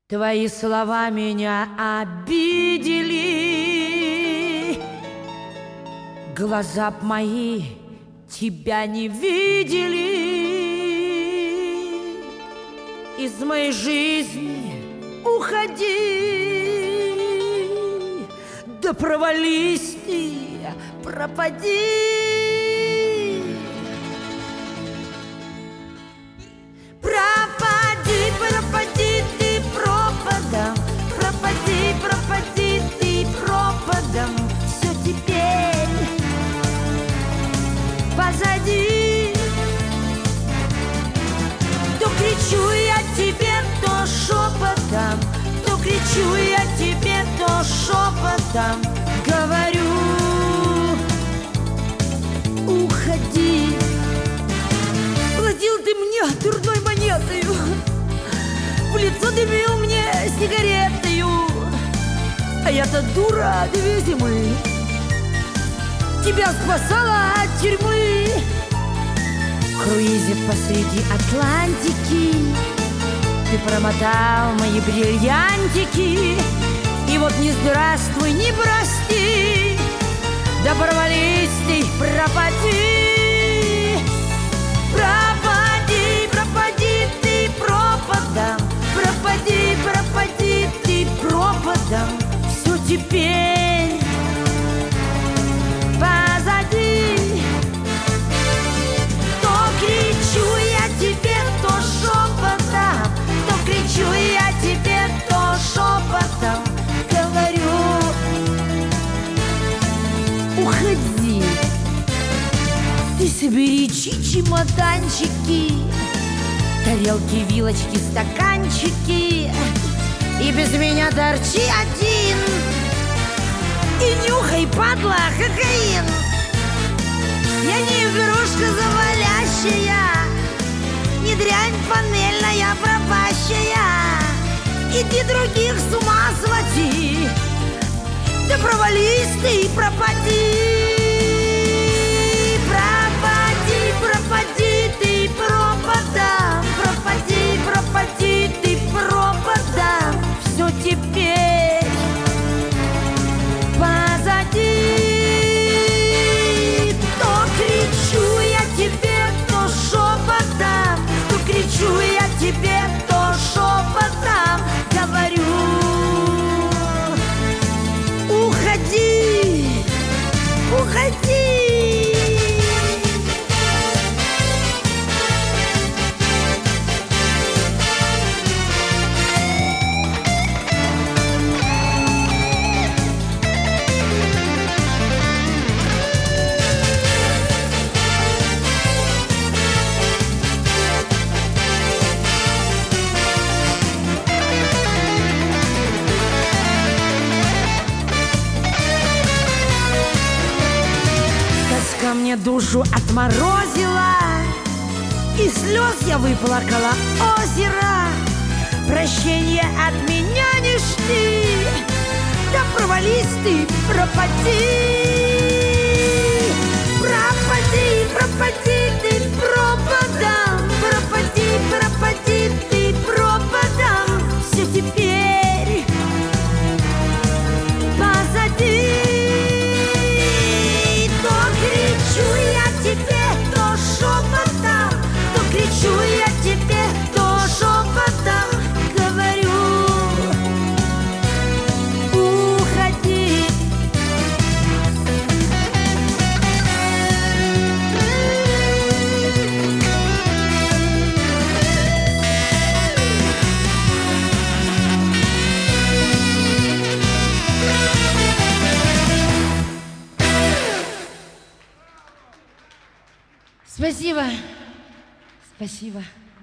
Твои слова меня обидели, глаза б мои тебя не видели. Из моей жизни уходи, да провались ты, пропади. Пропади, пропади ты пропадом, пропади, пропади ты пропадом. Все теперь позади. То кричу я тебе, то шепотом, то кричу я тебе, то шепотом говорю: уходи. Платил ты мне дурной монетою, в лицо дымил мне сигаретою, а я-то дура 2 зимы тебя спасала от тюрьмы. В круизе посреди Атлантики ты промотал мои бриллиантики. И вот не здравствуй, не прости, да провались ты, пропади. Пропади, пропади ты пропадом, пропади, пропади ты пропадом. Все теперь позади. То кричу я тебе, то шепотом, то кричу я тебе, то шепотом говорю: уходи. Ты собери чемоданчики, тарелки, вилочки, стаканчики, и без меня торчи один, и нюхай, падла, кокаин. Я не игрушка завалящая, не дрянь панельная пропащая. Иди других с ума своди, да провались ты и пропади. Пропади ты пропадом, пропади, пропади ты пропадом. Все теперь позади. То кричу я тебе, то шепотом, то кричу я тебе, то шепотом говорю: уходи, уходи. Тоска мне душу отморозила, и слез я выплакала озеро. Прощения от меня не жди, да провались ты, пропади. Пропади, пропади ты пропадом, пропади, пропади ты пропадом. Все теперь позади. Кричу я тебе, то шепотом говорю: уходи. Спасибо. Спасибо.